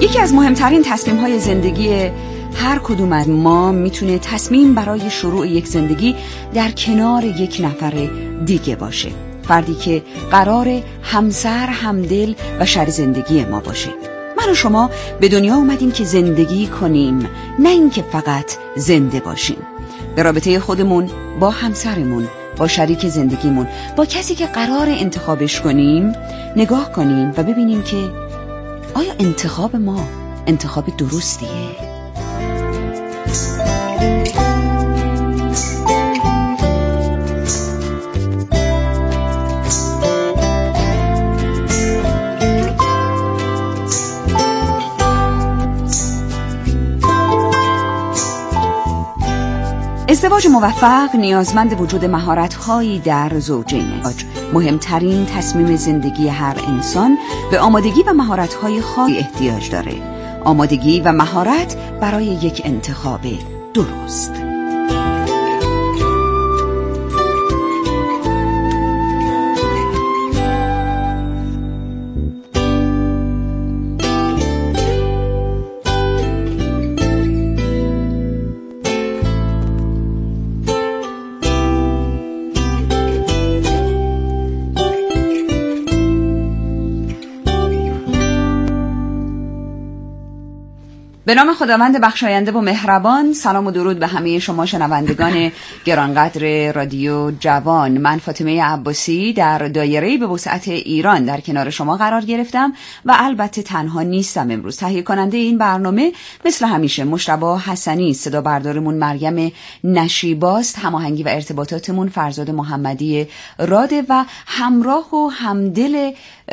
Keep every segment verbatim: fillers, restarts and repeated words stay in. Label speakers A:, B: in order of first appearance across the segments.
A: یکی از مهمترین تصمیم‌های زندگی هر کدوم از ما میتونه تصمیم برای شروع یک زندگی در کنار یک نفر دیگه باشه، فردی که قرار همسر، همدل و شریک زندگی ما باشه. من و شما به دنیا اومدیم که زندگی کنیم، نه اینکه فقط زنده باشیم. به رابطه خودمون با همسرمون، با شریک زندگیمون، با کسی که قرار انتخابش کنیم نگاه کنیم و ببینیم که آیا انتخاب ما انتخاب درستیه؟ ازدواج موفق نیازمند وجود مهارت‌هایی در زوجینه. مهمترین تصمیم زندگی هر انسان به آمادگی و مهارت‌های خاصی احتیاج داره. آمادگی و مهارت برای یک انتخاب درست. به نام خداوند بخشاینده و مهربان. سلام و درود به همه شما شنوندگان گرانقدر رادیو جوان. من فاطمه عباسی در دایره‌ای به وسعت ایران در کنار شما قرار گرفتم و البته تنها نیستم. امروز تهیه کننده این برنامه مثل همیشه مجتبی حسنی، صدا بردارمون مریم نشیباست، هماهنگی و ارتباطاتمون فرزاد محمدی راده و همراه و همدل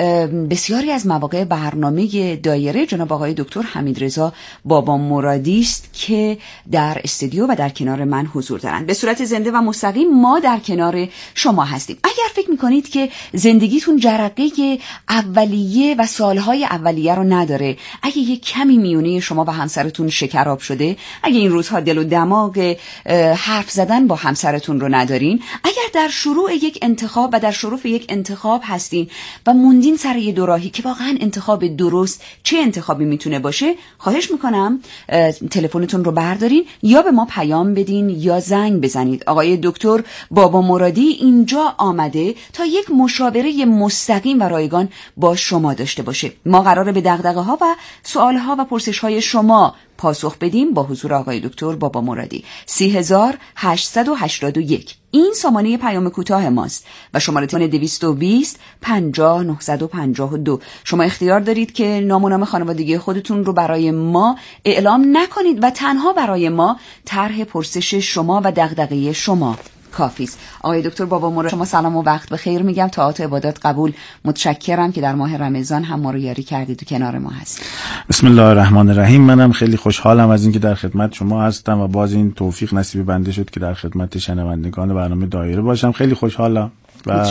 A: بسیاری از مواقع برنامه دایره جناب آقای دکتر حمیدرضا بابا مرادی است که در استودیو و در کنار من حضور دارند. به صورت زنده و مستقیم ما در کنار شما هستیم. اگر فکر میکنید که زندگیتون جرقه اولیه و سالهای اولیه رو نداره، اگه یک کمی میونه شما و همسرتون شکراب شده، اگه این روزها دل و دماغ حرف زدن با همسرتون رو ندارین، اگر در شروع یک انتخاب و در شروع یک انتخاب هستین و موندین سر یه دوراهی که واقعا انتخاب درست چه انتخابی میتونه باشه، خواهش میکنم تلفنتون رو بردارین یا به ما پیام بدین یا زنگ بزنید. آقای دکتر بابا مرادی اینجا آمده تا یک مشاوره مستقیم و رایگان با شما داشته باشه. ما قراره به دغدغه ها و سوال ها و پرسش های شما پاسخ بدیم با حضور آقای دکتر بابا مرادی. سه هزار هشتصد و هشتاد و یک این سامانه پیام کوتاه ماست و شماره تلفن دویست و بیست پنجاه نهصد و پنجاه و دو. شما اختیار دارید که نام و نام خانوادگی خودتون رو برای ما اعلام نکنید و تنها برای ما طرح پرسش شما و دغدغه شما کافی است. آقای دکتر بابا مرادی، شما سلام و وقت بخیر میگم. طاعات و عبادات قبول. متشکرم که در ماه رمضان هم ما رو یاری کردید و کنار ما هستید.
B: بسم الله الرحمن الرحیم. منم خیلی خوشحالم از اینکه در خدمت شما هستم و باز این توفیق نصیب بنده شد که در خدمت شنوندگان برنامه دایره باشم. خیلی خوشحالم و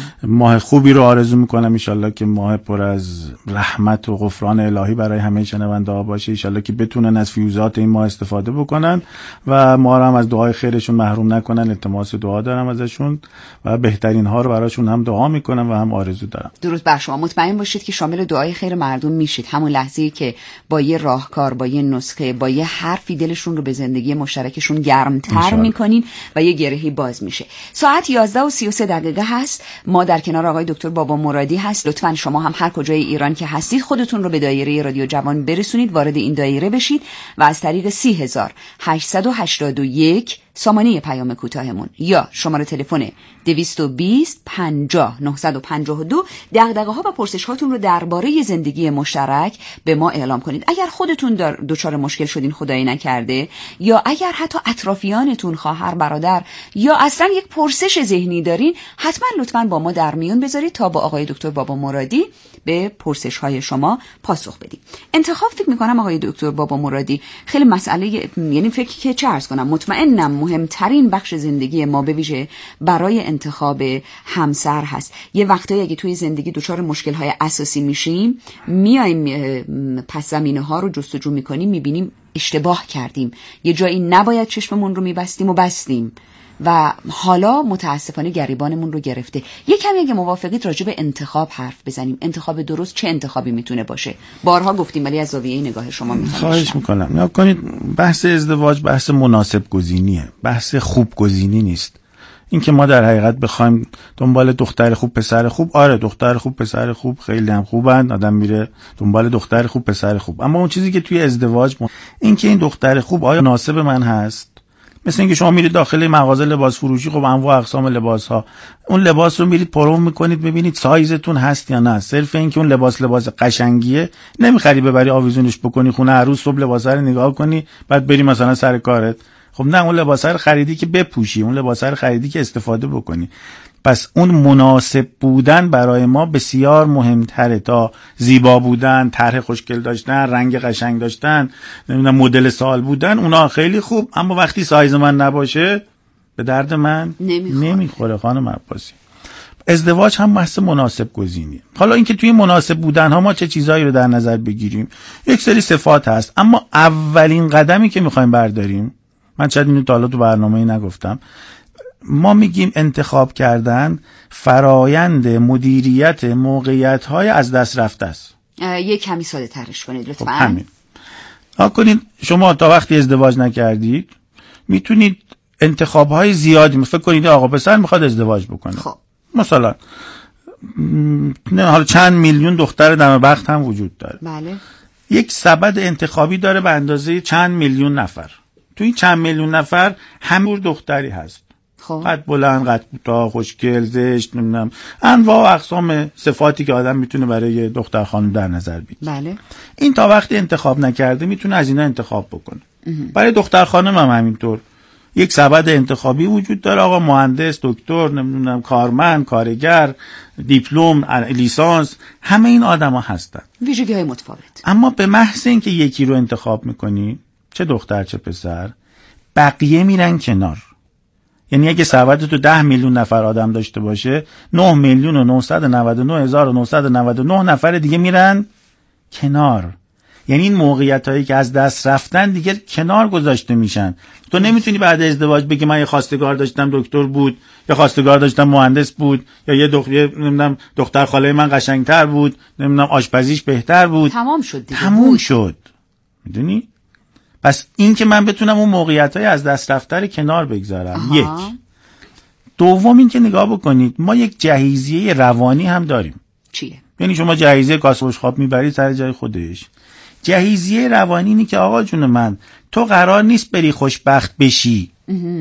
B: ماه خوبی رو آرزو میکنم. انشالله که ماه پر از رحمت و غفران الهی برای همه شنونده ها باشه. انشالله که بتونن از فیوزات این ماه استفاده بکنن و ما رو هم از دعای خیرشون محروم نکنن. التماس دعا دارم ازشون و بهترین ها رو براشون هم دعا میکنم و هم آرزو دارم.
A: درود بر شما. مطمئن باشید که شامل دعای خیر مردم میشید. همون لحظه‌ای که با یه راهکار، با یه نسخه، با یه حرفی دلشون رو به زندگی مشترکشون گرمتر میکنین و یه گرهی باز میشه. ساعت یازده و سی و سه دقیقه هست. ما در کنار آقای دکتر بابا مرادی هست. لطفاً شما هم هر کجای ایران که هستید خودتون رو به دایره رادیو جوان برسونید، وارد این دایره بشید و از طریق سه هزار هشتصد و هشتاد و یک سامانه پیام کوتاهمون یا شماره تلفن دویست و بیست پنجاه نهصد و پنجاه و دو دغدغه ها و پرسش هاتون رو درباره زندگی مشترک به ما اعلام کنید. اگر خودتون دچار مشکل شدین خدایی نکرده، یا اگر حتی اطرافیانتون، خواهر، برادر، یا اصلا یک پرسش ذهنی دارین، حتما لطفاً با ما در میون بذارید تا با آقای دکتر بابا مرادی به پرسش های شما پاسخ بدیم. انتخاب فکر میکنم آقای دکتر بابا مرادی خیلی مسئله، یعنی فکر که چه عرض کنم، مطمئنم مهمترین بخش زندگی ما به ویژه برای انتخاب همسر هست. یه وقتایی اگه توی زندگی دچار مشکل‌های اساسی میشیم، میایم پس زمینه ها رو جستجو میکنیم، میبینیم اشتباه کردیم، یه جایی نباید چشممون رو میبستیم و بستیم و حالا متاسفانه گریبانمون رو گرفته. یک کمی اگه موافقید راجع به انتخاب حرف بزنیم. انتخاب درست چه انتخابی میتونه باشه؟ بارها گفتیم ولی از زاویه نگاه شما میخوام.
B: خواهش میکنم. نگاه کنید، بحث ازدواج بحث مناسب گزینیه، بحث خوب گزینی نیست. این که ما در حقیقت بخوایم دنبال دختر خوب پسر خوب، آره دختر خوب پسر خوب خیلی هم خوبن، آدم میره دنبال دختر خوب پسر خوب، اما اون چیزی که توی ازدواج م... این که این دختر خوب آیا مناسب من هست؟ مثل اینکه شما میرید داخل مغازه لباس فروشی، خب انواع اقسام لباس ها، اون لباس رو میرید پرو میکنید ببینید سایزتون هست یا نه. صرف این که اون لباس لباس قشنگیه نمیخری ببری آویزونش بکنی خونه عروس، صبح لباس رو نگاه کنی بعد بری مثلا سر کارت. خب نه، اون لباس رو خریدی که بپوشی، اون لباس رو خریدی که استفاده بکنی. پس اون مناسب بودن برای ما بسیار مهمتره تا زیبا بودن، طرح خوشگل داشتن، رنگ قشنگ داشتن، نمیدونم مدل سال بودن، اونا خیلی خوب، اما وقتی سایز من نباشه به درد من نمیخوره, نمیخوره خانم عباسی. ازدواج هم بحث مناسب گزینی. حالا اینکه توی مناسب بودن ها ما چه چیزایی رو در نظر بگیریم، یک سری صفات هست، اما اولین قدمی که میخوایم برداریم، من شاید اینو تا حالا تو برنامه‌ای نگفتم، ما میگیم انتخاب کردن فرایند مدیریت موقعیت‌های از دست رفته است.
A: یک کمی ساده ترش کنید لطفاً.
B: خب همین. ها کنید شما تا وقتی ازدواج نکردید میتونید انتخاب‌های زیادی، فکر کنید آقا پسر میخواد ازدواج بکنه.
A: خب
B: مثلا نه حالا چند میلیون دختر دم بخت هم وجود داره.
A: بله. یک
B: سبد انتخابی داره به اندازه چند میلیون نفر. تو این چند میلیون نفر همور دختری هست.
A: خب
B: قد بلند، قد کوتاه، خوشگل، زشت، نمیدونم انواع و اقسام صفاتی که آدم میتونه برای دختر خانم در نظر بگیره.
A: بله.
B: این تا وقتی انتخاب نکرده میتونه از اینا انتخاب بکنه. برای دختر خانم هم همینطور. یک سبد انتخابی وجود داره، آقا مهندس، دکتر، نمیدونم کارمند، کارگر، دیپلم، لیسانس، همه این آدما هستن.
A: ویژگی‌های متفاوت.
B: اما به محض اینکه یکی رو انتخاب میکنی، چه دختر چه پسر، بقیه میرن کنار. یعنی اگه سبد تو ده میلیون نفر آدم داشته باشه، نه میلیون و نهصد و نود و نه هزار و نهصد و نود و نه نفر دیگه میرن کنار. یعنی این موقعیت هایی که از دست رفتن دیگه کنار گذاشته میشن. تو نمیتونی بعد ازدواج بگی من یه خواستگار داشتم دکتر بود، یا خواستگار داشتم مهندس بود، یا یه دختر نمیدونم دختر خاله من قشنگتر بود، نمیدونم آشپزیش بهتر بود.
A: تمام شد دیگه.
B: تموم شد. میدونی؟ پس این که من بتونم اون موقعیت‌های از دست رفته رو کنار بگذارم.
A: آها.
B: یک. دوم این که نگاه بکنید ما یک جهیزیه روانی هم داریم.
A: چیه؟
B: یعنی شما جهیزیه کاسه بشقاب میبرید سر جای خودش. جهیزیه روانی اینی که آقا جون من تو قرار نیست بری خوشبخت بشی.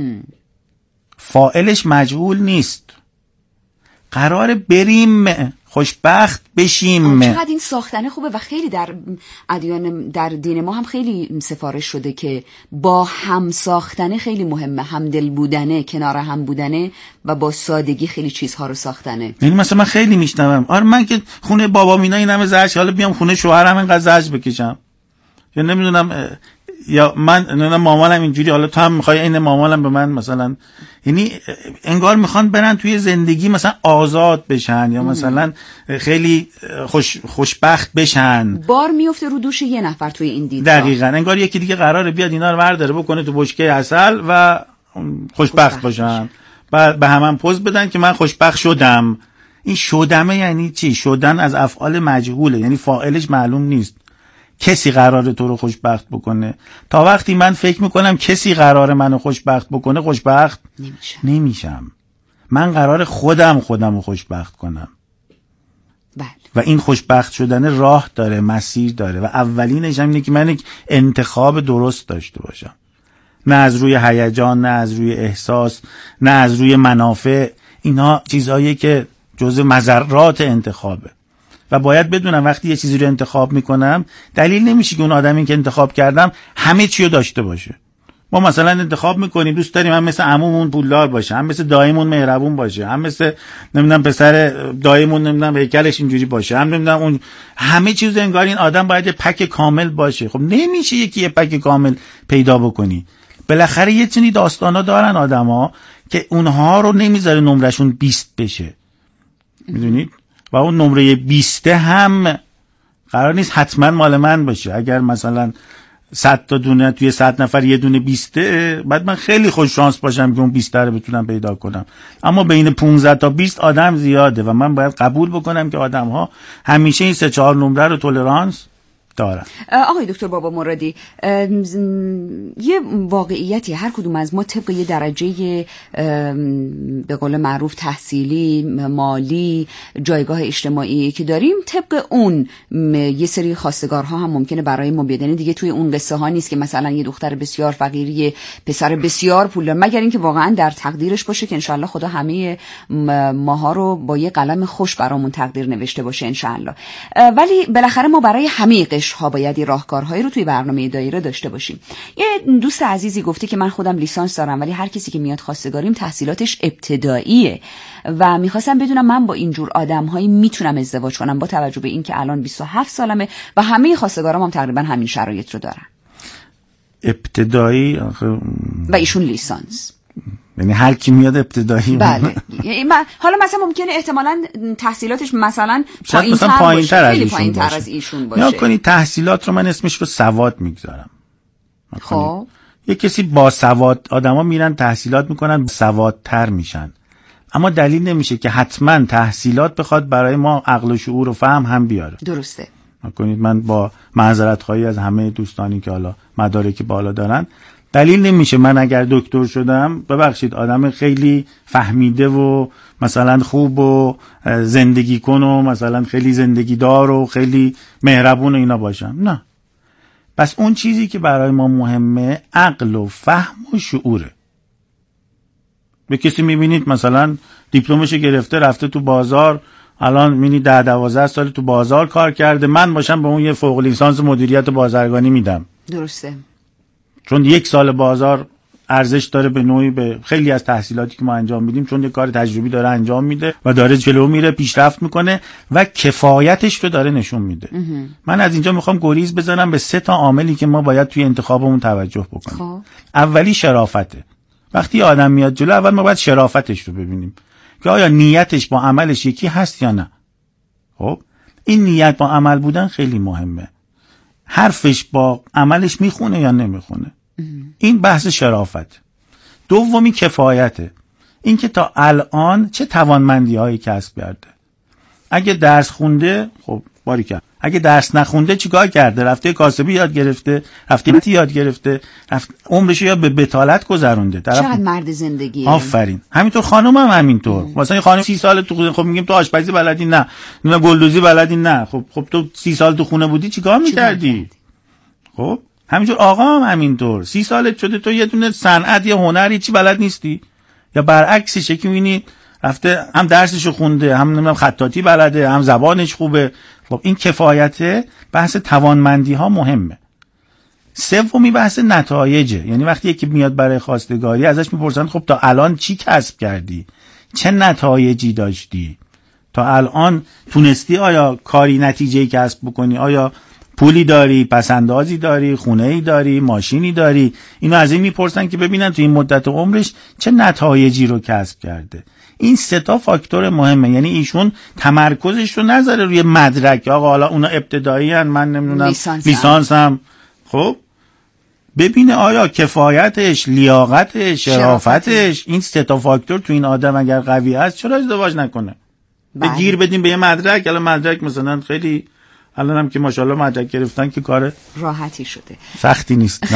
B: فاعلش مجهول نیست. قرار بریم خوشبخت بشیم.
A: چقدر این ساختنه خوبه و خیلی در ادیان در دین ما هم خیلی سفارش شده که با هم ساختنه خیلی مهمه، همدل بودنه، کنار هم بودنه و با سادگی خیلی چیزها رو ساختنه.
B: یعنی مثلا من خیلی میشنوم آره من که خونه بابام اینا این همه زجر، حالا بیام خونه شوهرم اینقدر زجر بکشم، یا نمیدونم یا من نمیدونم مامانم اینجوری، حالا تو هم میخوای این مامانم به من مثلا، یعنی انگار میخوان برن توی زندگی مثلا آزاد بشن یا مثلا خیلی خوش خوشبخت بشن.
A: بار میفته رو دوش یه نفر توی این دید.
B: دقیقاً انگار یکی دیگه قراره بیاد اینا رو برداره بکنه تو بشکه عسل و خوشبخت, خوشبخت باشن، بعد به همون پوز بدن که من خوشبخت شدم. این شدمه یعنی چی؟ شدن از افعال مجهوله، یعنی فاعلش معلوم نیست. کسی قراره تو رو خوشبخت بکنه. تا وقتی من فکر میکنم کسی قراره منو خوشبخت بکنه، خوشبخت
A: نمیشم.
B: نمیشم. من قراره خودم خودم رو خوشبخت کنم.
A: بله.
B: و این خوشبخت شدن راه داره، مسیر داره و اولینش هم اینه که من یک انتخاب درست داشته باشم. نه از روی هیجان، نه از روی احساس، نه از روی منافع. اینا چیزهایی که جزء مضرات انتخابه. و باید بدونم وقتی یه چیزی رو انتخاب میکنم دلیل نمیشه که اون آدمی که انتخاب کردم همه چی رو داشته باشه. ما مثلا انتخاب میکنیم دوست داریم هم مثل عمومون پولدار باشه، هم مثل دایمون مهربون باشه، هم مثل نمیدونم پسر دایمون نمیدونم هیکلش اینجوری باشه، هم نمیدونم اون همه چیز انگار این آدم باید یه پک کامل باشه. خب نمیشه یکی یه پک کامل پیدا بکنی. بالاخره یه چنین داستانا دارن آدما که اونها رو نمیذاره نمرشون بیست بشه. میدونید؟ و اون نمره بیست هم قرار نیست حتما مال من باشه. اگر مثلا صد تا دونه توی صد نفر یه دونه بیسته، بعد من خیلی خوش شانس باشم که اون بیسته رو بتونم پیدا کنم. اما بین پانزده تا بیست آدم زیاده و من باید قبول بکنم که آدم ها همیشه این سه چهار نمره رو تولرانس دارن.
A: آقای دکتر بابا مرادی، یه واقعیتی هر کدوم از ما طبق یه درجه به قول معروف تحصیلی، مالی، جایگاه اجتماعی که داریم، طبق اون یه سری خواستگارها هم ممکنه برای ما بیاد. یعنی دیگه توی اون قصه ها نیست که مثلا یه دختر بسیار فقیری، پسر بسیار پولدار، مگر اینکه واقعا در تقدیرش باشه که انشالله خدا همه ماها رو با یه قلم خوش برامون تقدیر نوشته باشه انشالله. ولی بالاخره ما برای همه ها باید راهکارهایی رو توی برنامه دایره داشته باشیم. یه دوست عزیزی گفته که من خودم لیسانس دارم ولی هر کسی که میاد خواستگاریم تحصیلاتش ابتداییه و میخواستم بدونم من با اینجور آدم‌هایی میتونم ازدواج کنم با توجه به اینکه الان بیست و هفت سالمه و همه خواستگارام هم تقریبا همین شرایط رو دارن.
B: ابتدایی آخه
A: و ایشون لیسانس،
B: یعنی هر کی میاد ابتدایی.
A: بله. حالا مثلا ممکنه احتمالاً تحصیلاتش مثلا
B: پایین‌تر
A: پایین‌تر
B: از ایشون
A: پایین
B: باشه.
A: از ایشون باشه.
B: یا کنی تحصیلات رو من اسمش رو سواد میگذارم.
A: خب
B: یه کسی با سواد، آدما میرن تحصیلات میکنن سوادتر میشن، اما دلیل نمیشه که حتما تحصیلات بخواد برای ما عقل و شعور و فهم هم بیاره.
A: درسته.
B: کنید من با معذرت خواهی از همه دوستانی که حالا مدارک بالا دارن، دلیل نمیشه من اگر دکتر شدم، ببخشید آدم خیلی فهمیده و مثلا خوب و زندگی کن و مثلا خیلی زندگی دار و خیلی مهربون و اینا باشم. نه، پس اون چیزی که برای ما مهمه عقل و فهم و شعوره. به کسی میبینید مثلا دیپلمش گرفته رفته تو بازار، الان میبینید ده دوازده سال تو بازار کار کرده، من باشم به اون یه فوق لیسانس مدیریت بازرگانی میدم.
A: درسته.
B: چون یک سال بازار ارزش داره به نوعی به خیلی از تحصیلاتی که ما انجام میدیم، چون یه کار تجربی داره انجام میده و داره جلو میره، پیشرفت میکنه و کفایتش رو داره نشون میده. من از اینجا میخوام گریز بزنم به سه تا عاملی که ما باید توی انتخابمون توجه بکنیم.
A: خواه.
B: اولی شرافته. وقتی آدم میاد جلو، اول ما باید شرافتش رو ببینیم که آیا نیتش با عملش یکی هست یا نه. خب این نیت با عمل بودن خیلی مهمه. حرفش با عملش میخونه یا نمیخونه. این بحث شرافت. دومی کفایته. این که تا الان چه توانمندی هایی کسب کرده. اگه درس خونده خب باریکلا، اگه درس نخونده چیکار کرده؟ رفته کاسبی یاد گرفته، رفته متی یاد گرفته، رفت عمرش یا به بتالت گذرونده. طرف
A: چقدر مرد زندگیه.
B: آفرین. همینطور خانم هم همینطور. مثلا خانم سی سال تو خونه، خب میگیم تو آشپزی بلدی؟ نه. نه گلدوزی بلدی؟ نه. خب خب تو سی سال تو خونه بودی چیکار می‌کردی؟ خب همینجور آقا هم همینطور. سی سالت شده تو یه دونه صنعت یا هنری چی بلد نیستی؟ یا برعکسش که می‌بینی رفته هم درسشو خونده، هم نمیدونم خطاطی بلده، هم زبانش خوبه. خب این کفایته. بحث توانمندی ها مهمه. سومی بحث نتایجه. یعنی وقتی یکی میاد برای خواستگاری ازش میپرسن خب تا الان چی کسب کردی؟ چه نتایجی داشتی؟ تا الان تونستی آیا کاری نتیجه‌ای کسب بکنی؟ آیا پولی داری، پسندازی داری، خونه‌ای داری، ماشینی داری؟ اینو از این میپرسن که ببینن تو این مدت عمرش چه نتایجی رو کسب کرده. این سه تا فاکتور مهمه. یعنی ایشون تمرکزش رو نذاره روی مدرک، آقا حالا اونا ابتدایی هن، من نمیدونم لیسانس هم. خب ببینه آیا کفایتش، لیاقتش، شرافتش، این سه تا فاکتور تو این آدم اگر قوی است چرا ازدواج نکنه؟ به گیر بدیم به یه مدرک. الان مدرک مثلا خیلی الان هم که ماشاءالله مدرک گرفتن که کار
A: راحتی شده،
B: سختی نیست.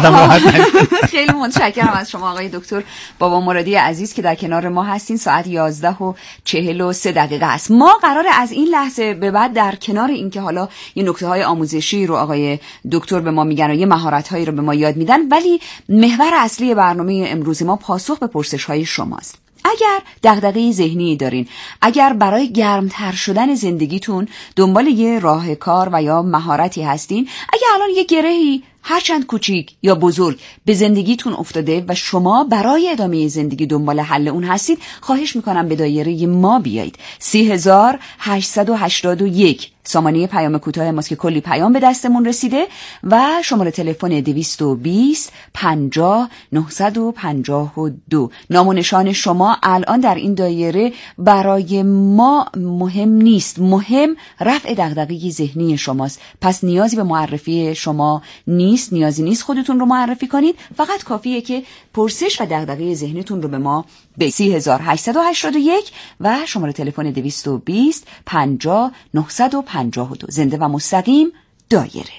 A: خیلی متشکرم از شما آقای دکتر بابا مرادی عزیز که در کنار ما هستین. ساعت یازده و چهل و سه دقیقه است. ما قراره از این لحظه به بعد در کنار این که حالا یه نکته های آموزشی رو آقای دکتر به ما میگن و یه مهارت هایی رو به ما یاد میدن، ولی محور اصلی برنامه امروز ما پاسخ به پرسش های شماست. اگر دغدغه ذهنی دارین، اگر برای گرمتر شدن زندگیتون دنبال یه راه کار و یا مهارتی هستین، اگر الان یه گرهی هرچند کوچیک یا بزرگ به زندگیتون افتاده و شما برای ادامه زندگی دنبال حل اون هستید، خواهش میکنم به دایره ما بیایید. سی هزار هشتصد و هشتاد و یک سامانه پیام کوتاه ماست که کلی پیام به دستمون رسیده و شماره تلفن دویست و بیست پنجاه نهصد و پنجاه و دو. نام و نشان شما الان در این دایره برای ما مهم نیست، مهم رفع دغدغه ذهنی شماست. پس نیازی به معرفی شما نیست، نیازی نیست خودتون رو معرفی کنید، فقط کافیه که پرسش و دغدغه ذهنیتون رو به ما به سی هزار و هشتصد و هشتاد و یک و شماره تلفن دویست و بیست پنجاه نهصد و پنجاه و دو. زنده و مستقیم دایره.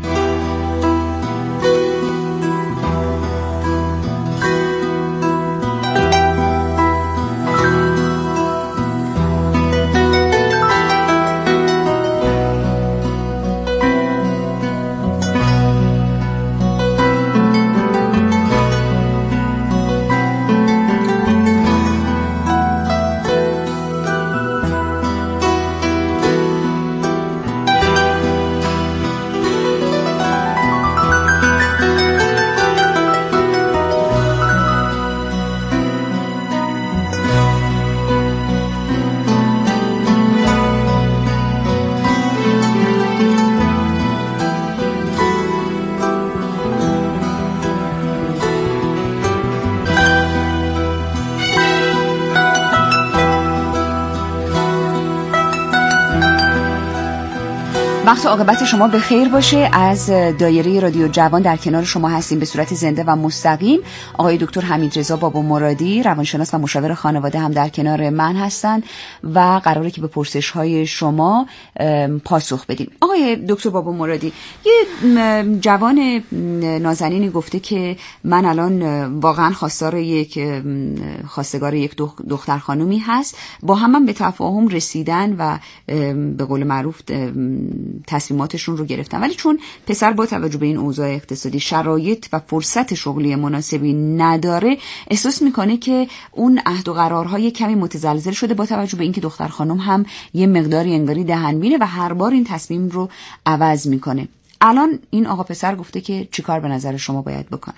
A: وقت و عاقبت شما به خیر باشه. از دایره رادیو جوان در کنار شما هستیم به صورت زنده و مستقیم. آقای دکتر حمیدرضا بابا مرادی، روانشناس و مشاور خانواده، هم در کنار من هستن و قراره که به پرسش‌های شما پاسخ بدیم. آقای دکتر بابا مرادی، یه جوان نازنینی گفته که من الان واقعا خواستار یک خواستگار یک دختر خانومی هست، با هم, هم به تفاهم رسیدن و به قول معروف تصمیماتشون رو گرفتن، ولی چون پسر با توجه به این اوضاع اقتصادی شرایط و فرصت شغلی مناسبی نداره، احساس میکنه که اون عهد و قرارهای کمی متزلزل شده، با توجه به اینکه دختر خانم هم یه مقداری انگاری دهنبینه و هر بار این تصمیم رو عوض میکنه. الان این آقا پسر گفته که چیکار به نظر شما باید بکنم؟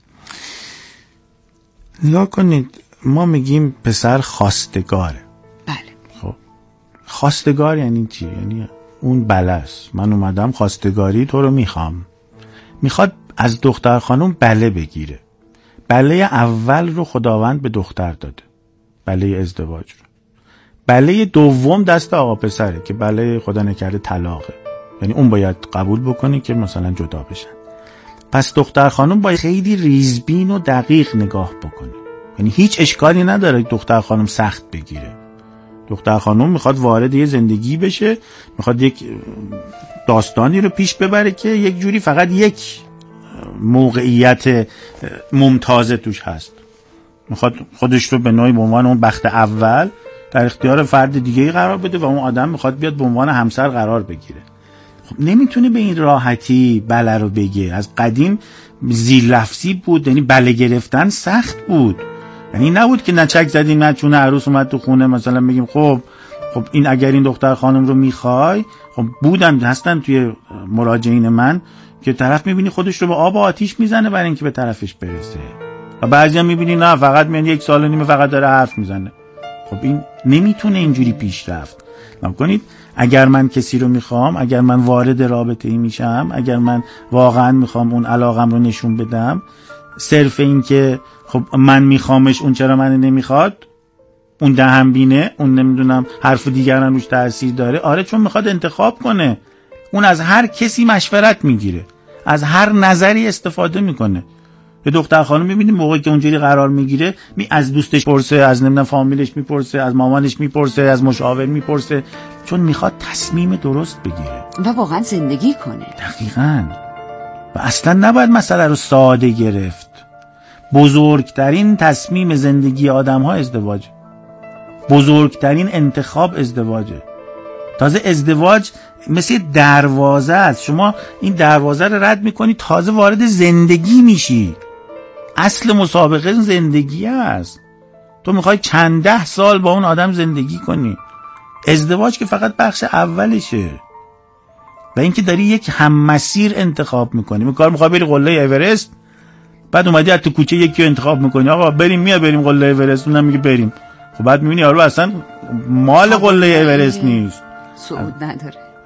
B: نگاه کنید، ما میگیم پسر خواستگاره.
A: بله.
B: خب خواستگار یعنی چی؟ یعنی اون بلس، من اومدم خواستگاری تو رو میخوام. میخواد از دختر خانم بله بگیره. بله اول رو خداوند به دختر داده، بله ازدواج رو. بله دوم دست آقا پسره که بله خدا نکرده طلاقه، یعنی اون باید قبول بکنه که مثلا جدا بشن. پس دختر خانم باید خیلی ریزبین و دقیق نگاه بکنه، یعنی هیچ اشکالی نداره دختر خانم سخت بگیره. دختر خانم میخواد وارد یه زندگی بشه، میخواد یک داستانی رو پیش ببره که یک جوری فقط یک موقعیت ممتازه توش هست. میخواد خودش رو به نوعی به عنوان اون بخت اول در اختیار فرد دیگه‌ای قرار بده و اون آدم میخواد بیاد به عنوان همسر قرار بگیره. خب نمیتونه به این راحتی بله رو بگه. از قدیم زیر لفظی بود، یعنی بله گرفتن سخت بود. یعنی نبود که نچک زدیم نه چون عروس اومد تو خونه مثلا بگیم خب خب این اگر این دختر خانم رو میخوای، خب بودن هستن توی مراجعین من که طرف میبینی خودش رو به آب و آتیش میزنه برای اینکه به طرفش برسه، و بعضیا میبینی نه فقط میاد یک سال و نیم فقط داره حرف میزنه. خب این نمیتونه اینجوری پیش رفت. نکنید اگر من کسی رو میخوام، اگر من وارد رابطه ای میشم، اگر من واقعا میخوام اون علاقم رو نشون بدم، صرف این که خب من میخوامش اون چرا من نمیخواد، اون دهن بینه، اون نمیدونم حرف دیگران روش تأثیر داره. آره چون میخواد انتخاب کنه، اون از هر کسی مشورت میگیره، از هر نظری استفاده میکنه. یه دختر خانم میبینیم موقعی که اونجوری قرار میگیره می از دوستش پرسه، از نمیدونم فامیلش میپرسه، از مامانش میپرسه، از مشاور میپرسه، چون میخواد تصمیم درست بگیره
A: و واقعا زندگی کنه.
B: دقیقاً. و اصلا نباید مسئله رو ساده گرفت. بزرگترین تصمیم زندگی آدم ها ازدواج، بزرگترین انتخاب ازدواجه. تازه ازدواج مثل دروازه است، شما این دروازه رو رد میکنی تازه وارد زندگی میشی. اصل مسابقه زندگی است. تو میخوای چند ده سال با اون آدم زندگی کنی. ازدواج که فقط بخش اولشه. و اینکه داری یک هممسیر انتخاب میکنی. میگه میخوای بری قله اورست، بعد اومدی از تو کوچه یکی رو انتخاب میکنی، آقا بریم، میاد بریم قله اورست، اونم میگه بریم. خب بعد میبینی یارو اصلا مال قله اورست نیست،
A: صعود نداره،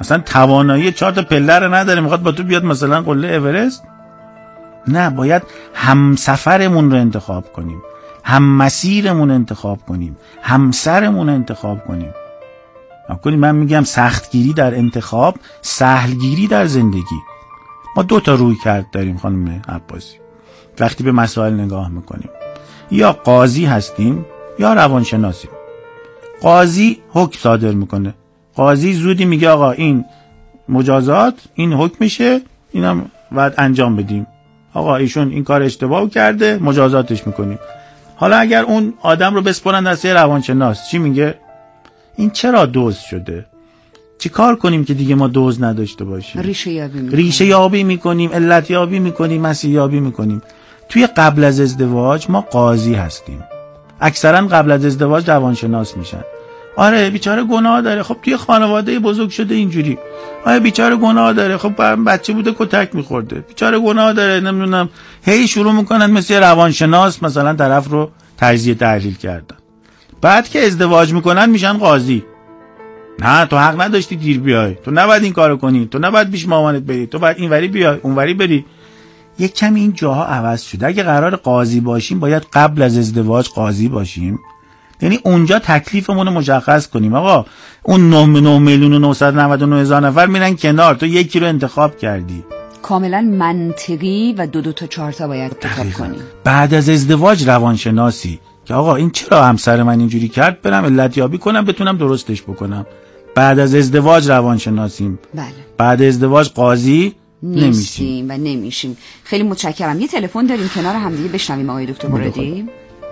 B: اصلا توانایی چهار تا پله رو نداره میخواد با تو بیاد مثلا قله اورست؟ نه، باید همسفرمون رو انتخاب کنیم، هم مسیرمون انتخاب کنیم، همسرمون انتخاب کنیم. کنیم من میگم سختگیری در انتخاب، سهلگیری در زندگی. ما دو تا روی کرد داریم خانم عباسی وقتی به مسائل نگاه میکنیم. یا قاضی هستیم یا روانشناسیم. قاضی حکم صادر میکنه، قاضی زودی میگه آقا این مجازات، این حکمشه، اینم باید انجام بدیم، آقا ایشون این کار اشتباه کرده، مجازاتش میکنیم. حالا اگر اون آدم رو بسپرن دست روانشناس، چی میگه؟ این چرا دزد شده؟ چی کار کنیم که دیگه ما دزد نداشته باشیم؟
A: ریشه یابی میکنیم،
B: ریشه یابی میکنیم، علت یابی میکنیم، مسیح یابی میکنیم. توی قبل از ازدواج ما قاضی هستیم، اکثرا قبل از ازدواج روانشناس میشن. آره بیچاره گناه داره، خب توی خانواده بزرگ شده اینجوری. آره بیچاره گناه داره، خب بچه بوده کتک میخورده، بیچاره گناه داره، نمیدونم. هی شروع میکنن مثل روانشناس مثلا طرف رو تجزیه تحلیل کردن. بعد که ازدواج میکنن میشن قاضی. نه تو حق نداشتی دیر بیای، تو نباید این کارو کنی، تو نباید پیش مامانت بری، تو باید اینوری بیای اونوری بری. یک کمی این جاها عوض شده. اگه قرار قاضی باشیم باید قبل از ازدواج قاضی باشیم، یعنی اونجا تکلیفمون رو مشخص کنیم. آقا اون نه میلیون و نهصد و نود و نه هزار نفر میرن کنار، تو یکی رو انتخاب کردی.
A: کاملا منطقی و دو دو تا چهار تا باید انتخاب کنیم.
B: بعد از ازدواج روانشناسی که آقا این چرا همسر من اینجوری کرد، برم علت یابی کنم بتونم درستش بکنم. بعد از ازدواج روانشناسیم.
A: بله.
B: بعد از ازدواج قاضی
A: نمیشیم و نمیشیم. خیلی متشکرم. یه تلفن داریم کنار هم دیگه بشنویم آقای دکتر مرادی.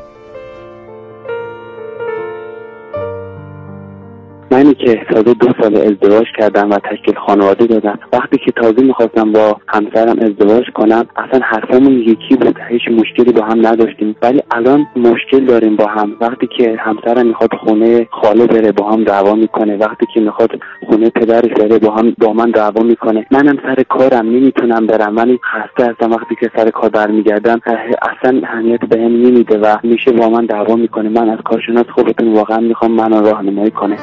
C: منی که تازه دو سال ازدواج کردم و تشکیل خانواده دادم، وقتی که تازه میخواستم با همسرم ازدواج کنم اصلا حرفمون یکی بود، هیچ مشکلی با هم نداشتیم. ولی الان مشکل داریم با هم. وقتی که همسرم میخواد خونه خاله بره با هم دعوا میکنه، وقتی که میخواد خونه پدرش بره با هم با من دعوا میکنه. منم سر کارم نمیتونم برم، ولی خسته هستم. وقتی که سر کار برمیگردم اصلا اهمیت بهم نمیده و میشه با من دعوا میکنه. من از کارشناس خوبتون واقعا میخوام منو راهنمایی کنه.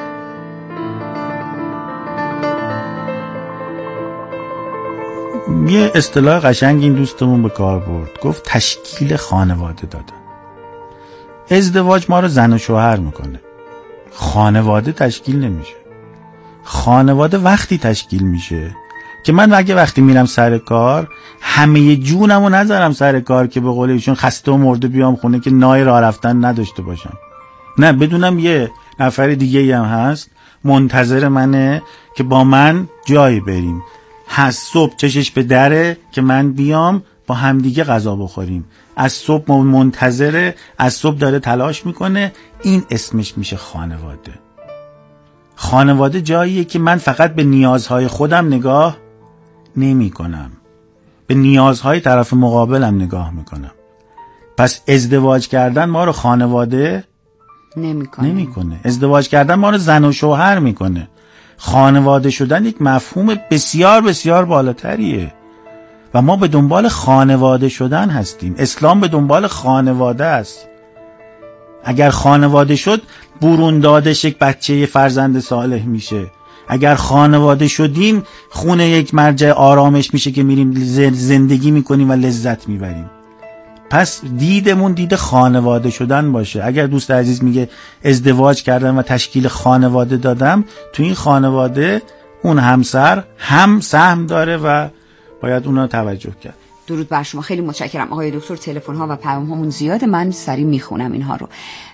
B: یه اصطلاح قشنگ این دوستمون به کار برد، گفت تشکیل خانواده دادن. ازدواج ما رو زن و شوهر میکنه، خانواده تشکیل نمیشه. خانواده وقتی تشکیل میشه که من اگه وقتی میرم سر کار همه جونمو نذارم سر کار که به قول ایشون خسته و مرده بیام خونه که نای راه رفتن نداشته باشم. نه، بدونم یه نفر دیگه هم هست منتظر منه که با من جایی بریم، هست صبح چشش به دره که من بیام با همدیگه غذا بخوریم، از صبح منتظره، از صبح داره تلاش میکنه. این اسمش میشه خانواده. خانواده جاییه که من فقط به نیازهای خودم نگاه نمی کنم، به نیازهای طرف مقابلم نگاه میکنم. پس ازدواج کردن ما رو خانواده
A: نمیکنه.
B: نمیکنه. ازدواج کردن ما رو زن و شوهر میکنه. خانواده شدن یک مفهوم بسیار بسیار بالاتریه و ما به دنبال خانواده شدن هستیم. اسلام به دنبال خانواده است. اگر خانواده شد برون دادش یک بچه فرزند صالح میشه. اگر خانواده شدیم خونه یک مرجع آرامش میشه که میریم زندگی میکنیم و لذت میبریم. پس دیدمون دید خانواده شدن باشه. اگر دوست عزیز میگه ازدواج کردم و تشکیل خانواده دادم، تو این خانواده اون همسر هم سهم داره و باید اونا توجه کرد.
A: درود بر شما، خیلی متشکرم آقای دکتر. تلفن ها و پیام هامون زیاده، من سریع میخونم اینها رو.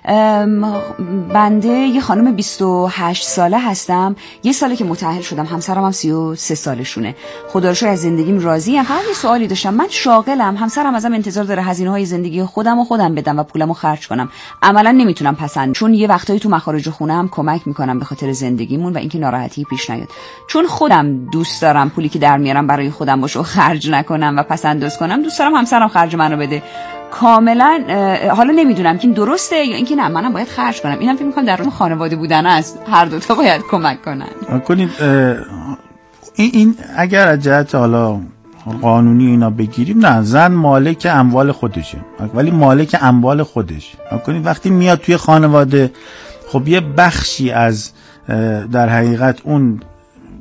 A: بنده یه خانم بیست و هشت ساله هستم، یه ساله که متأهل شدم، همسرم هم سی و سه سالشونه. خدا رو شکر از زندگیم راضی ام. فقط یه سوالی داشتم. من شاغلم، همسرم ازم انتظار داره هزینه های زندگی خودم و خودم بدم و پولمو خرج کنم. عملا نمیتونم پسند، چون یه وقتایی تو مخارج خونم کمک میکنم به خاطر زندگیمون و اینکه ناراحتی پیش نیاد. چون خودم دوست دارم پولی که در میارم برای خودم باشه و خرج نکنم و پسند کنم، دوست دارم همسرم خرج منو بده. کاملا حالا نمیدونم که این درسته یا اینکه نه منم باید خرج کنم. اینم فکر می‌کنم در اون خانواده بودن است، هر دو تا باید کمک کنن.
B: کنید این, این اگر از جهت حالا قانونی اینا بگیریم، نه، زن مالک اموال خودشه ولی مالک اموال خودش. کنید وقتی میاد توی خانواده، خب یه بخشی از در حقیقت اون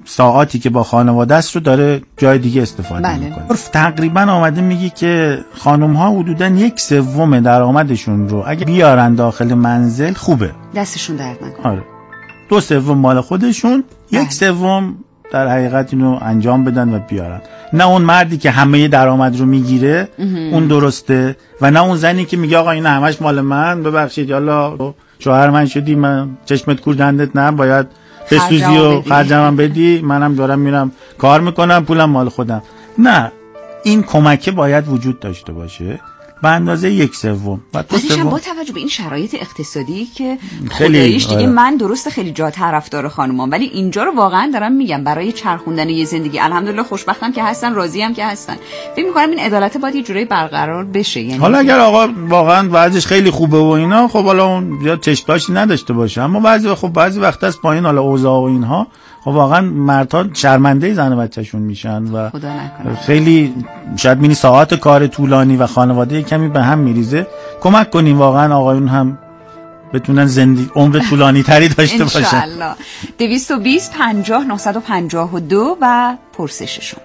B: ساعاتی که با خانواده است رو داره جای دیگه استفاده بله. میکنه. تقریبا آمده میگه که خانم ها حدودا یک سوم درآمدشون رو اگه بیارن داخل منزل خوبه،
A: دستشون درد نکنه.
B: آره. دو سوم مال خودشون، بله. یک سوم در حقیقت اینو انجام بدن و بیارن. نه اون مردی که همه درآمد رو میگیره اون درسته، و نه اون زنی که میگه آقا این همش مال من، ببخشید یالا شوهر من شدی، من چشمت کور دندت، نه باید بسوزی و خرجم بدی، منم دارم میرم کار میکنم پولم مال خودم. نه، این کمکه باید وجود داشته باشه به اندازه یک سوم. و تو سوم
A: با توجه به این شرایط اقتصادی که خداییش دیگه آره. من درسته خیلی جا طرفدار خانومام، ولی اینجا رو واقعا دارم میگم برای چرخوندن یه زندگی الحمدلله خوشبختم که هستن، راضیم که هستن. فکر می‌کنم این عدالت باید یه جوری برقرار بشه. یعنی
B: حالا اگر آقا واقعا وضعش خیلی خوبه و اینا، خب حالا اون زیاد چشم‌داشتی نداشته باشه، اما بعضی خب بعضی وقت از پایین حالا اوضاع و اینها خب واقعا مردها شرمنده زن و بچه‌شون میشن و خیلی شاید مینی ساعات کار طولانی و خانواده کمی به هم میریزه. کمک کنیم واقعا آقایون هم بتونن زندگی عمر طولانی تری داشته باشن.
A: ان شاء الله. دویست و بیست پنجاه نهصد و پنجاه و دو و پرسش شما.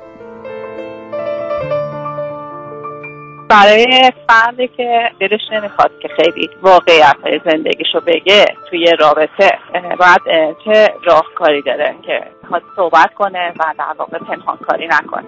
D: برای فردی که دلش نمیخواد که خیلی واقعیت زندگیشو بگه توی رابطه، باید چه راهکاری داره که خواهد صحبت کنه و در واقع پنهان کاری نکنه؟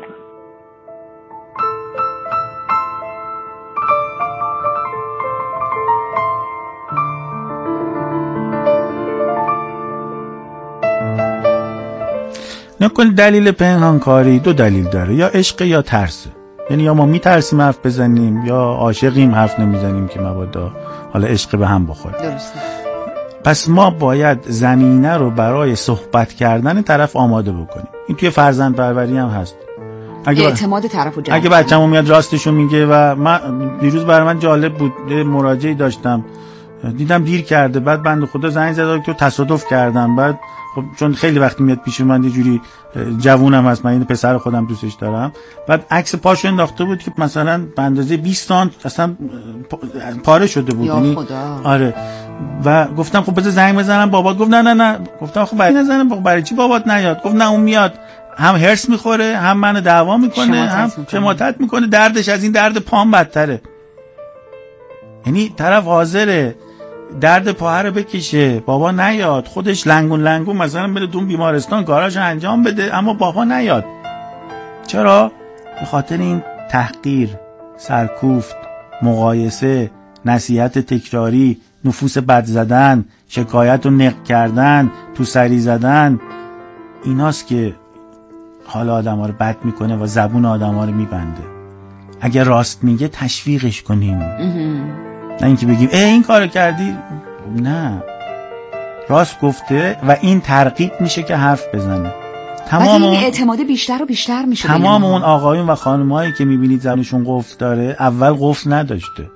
B: نکن دلیل پنهان کاری دو دلیل داره، یا عشق یا ترسه. یعنی یا ما میترسیم حرف بزنیم یا عاشقیم حرف نمیزنیم که مبادا حالا عشق به هم بخوره.
A: درسته.
B: پس ما باید زمینه رو برای صحبت کردن طرف آماده بکنیم. این توی فرزند پروری هم هست.
A: اگه اعتماد طرفو جلب
B: اگه بچه‌مون میاد راستشو میگه، و من دیروز برای من جالب بود، مراجعه داشتم دیدم دیر کرده، بعد بنده خدا زنگ زد که تصادف کردم، بعد خب چون خیلی وقت میاد پیش من یه جوری جوونم هست، من این پسر خودم دوستش دارم، بعد عکس پاشو انداخته بود که مثلا به اندازه بیست سانت اصلا پاره شده بود.
A: یا خدا.
B: آره. و گفتم خب بذار زنگ بزنم بابات. گفت نه نه نه. گفتم خب برای نزنم، برای چی بابات نیاد؟ گفت نه اون میاد، هم هرس میخوره، هم منو دعوا میکنه، هم شماتت میکنه، دردش از این درد پام بدتره. یعنی طرف حاضره درد پاها رو بکشه، بابا نیاد، خودش لنگون لنگون مثلا بره دون بیمارستان کاراش انجام بده، اما بابا نیاد. چرا؟ به خاطر این تحقیر، سرکوفت، مقایسه، نصیحت تکراری، نفوس بد زدن، شکایت و نق کردن، تو سری زدن، ایناست که حال آدم ها رو بد میکنه و زبون آدم ها رو میبنده. اگر راست میگه تشویقش کنیم، نه اینکه بگیم ای این کارو کردی. نه، راست گفته و این ترغیب میشه که حرف بزنه.
A: تمام این اعتماد بیشتر و بیشتر میشه.
B: تمام اون آقایون و خانمایی که میبینید زبانشون قفل داره، اول قفل نداشته،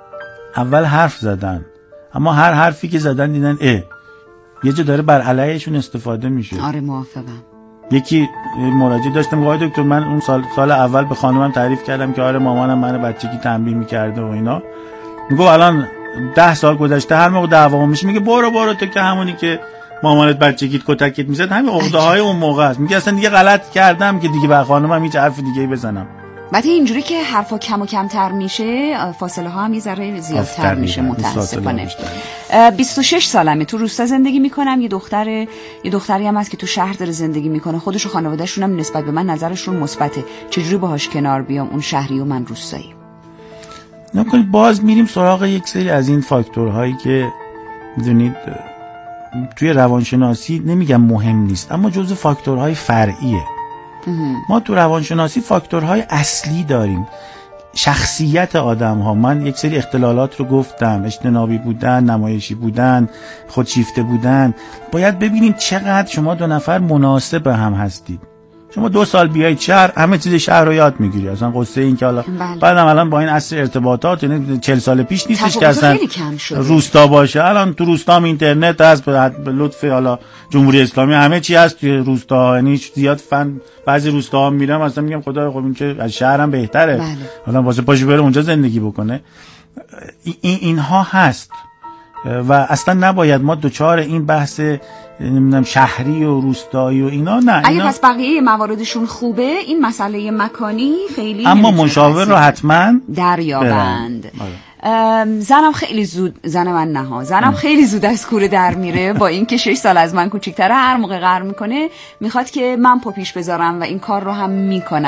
B: اول حرف زدن، اما هر حرفی که زدن دیدن اه یه جا داره بر علیهشون استفاده میشه.
A: آره موافقم.
B: یکی مراجعه داشتم، آقای دکتر من اون سال سال اول به خانمم تعریف کردم که آره مامانم منو بچگی تنبیه میکرده و اینا. میگه الان ده سال گذشته هر موقع دعوا میشه میگه برو برو تو که همونی که مامانت بچگیت کتکت میزد، همین عقده های اون موقع است. میگه اصلا دیگه غلط کردم که دیگه به خانمم هیچ حرف دیگه بزنم.
A: بعد اینجوری که حرفا کم و کمتر میشه، فاصله ها هم یه ذره زیادتر میشه متاسفانه. بیست و شش سالمه، تو روستا زندگی میکنم. یه دختر یه دختری هم هست که تو شهر داره زندگی میکنه. خودش و خانواده‌شون هم نسبت به من نظرشون مثبته. چجوری باهاش کنار بیام، اون شهری و من روستایی؟
B: نکنید باز میریم سراغ یک سری از این فاکتورهایی که میدونید توی روانشناسی نمیگم مهم نیست، اما جزو فاکتورهای فرعیه. ما تو روانشناسی فاکتورهای اصلی داریم. شخصیت آدم ها، من یک سری اختلالات رو گفتم، اجتنابی بودن، نمایشی بودن، خودشیفته بودن. باید ببینیم چقدر شما دو نفر مناسب هم هستید. شما دو سال بیایید شهر، همه چیز شهر رو یاد میگیری، اصلا قصه این که حالا بله. بعدم الان با این عصر ارتباطات، یعنی چهل سال پیش نیستش که اصلا روستا باشه. الان تو روستا هم اینترنت هست، به لطف حالا جمهوری اسلامی همه چی هست توی روستا، یعنی زیاد فن. بعضی روستاها میرم اصلا میگم خدا خب این که از شهرم بهتره، بله. حالا واسه پاشو بره اونجا زندگی بکنه. این اینها هست و اصلا نباید ما دوچار این بحث نمیدونم شهری و روستایی و اینا نه.
A: اگه
B: اینا...
A: پس بقیه مواردشون خوبه، این مسئله مکانی خیلی
B: اما مشاور رو حتما
A: دریابند. زنم خیلی زود، زن من نه ها، زنم ام. خیلی زود از کوره در میره، با اینکه شش سال از من کوچیک‌تره. هر موقع قهر میکنه میخواد که من پا پیش بذارم و این کار رو هم میکنه.